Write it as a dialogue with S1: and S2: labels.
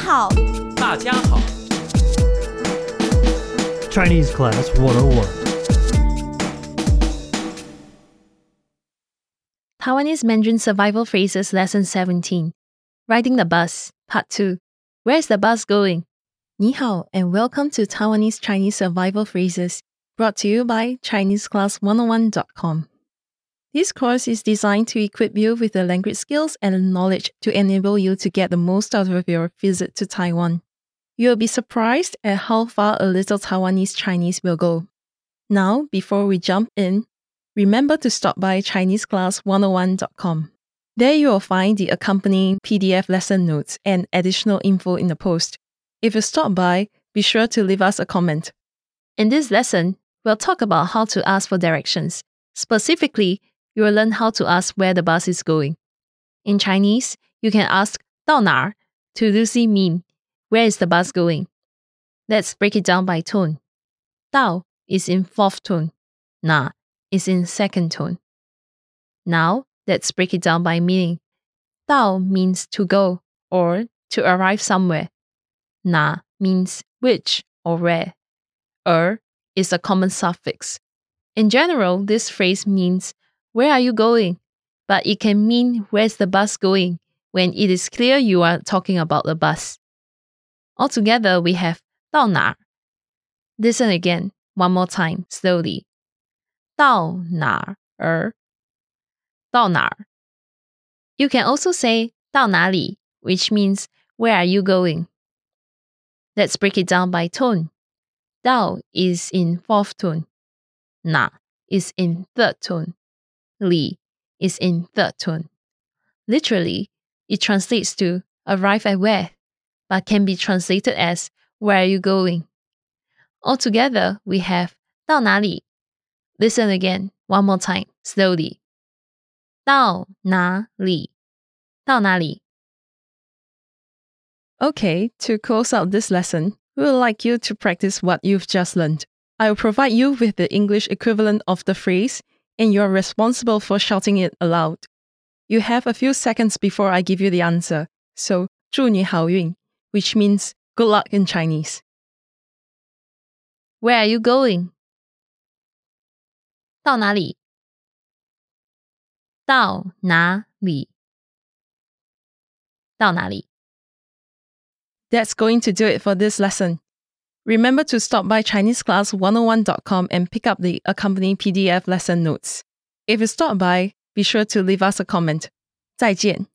S1: 好，
S2: 大家好
S3: Chinese Class 101.
S4: Taiwanese Mandarin Survival Phrases Lesson 17. Riding the Bus, Part 2. Where's the bus going? 你好 and welcome to Taiwanese Chinese Survival Phrases, brought to you by ChineseClass101.com. This course is designed to equip you with the language skills and knowledge to enable you to get the most out of your visit to Taiwan. You'll be surprised at how far a little Taiwanese Chinese will go. Now, before we jump in, remember to stop by ChineseClass101.com. There you will find the accompanying PDF lesson notes and additional info in the post. If you stop by, be sure to leave us a comment. In this lesson, we'll talk about how to ask for directions. Specifically, you will learn how to ask where the bus is going. In Chinese, you can ask 到哪儿 to loosely mean where is the bus going. Let's break it down by tone. 到 is in fourth tone. 哪 is in second tone. Now, let's break it down by meaning. 到 means to go or to arrive somewhere. 哪 means which or where. Is a common suffix. In general, this phrase means where are you going? But it can mean where's the bus going when it is clear you are talking about the bus. Altogether, we have 到哪儿. Listen again, one more time, slowly. 到哪儿 到哪儿. You can also say 到哪里, which means where are you going? Let's break it down by tone. 到 is in fourth tone. 哪 is in third tone. 里 is in third tone. Literally, it translates to arrive at where, but can be translated as where are you going? Altogether, we have 到哪里. Listen again, one more time, slowly. 到哪里到哪里. Okay, to close out this lesson, we would like you to practice what you've just learned. I will provide you with the English equivalent of the phrase, and you are responsible for shouting it aloud. You have a few seconds before I give you the answer, so 祝你好运, which means good luck in Chinese. Where are you going? 到哪里到哪里到哪里. That's going to do it for this lesson. Remember to stop by ChineseClass101.com and pick up the accompanying PDF lesson notes. If you stop by, be sure to leave us a comment. 再见.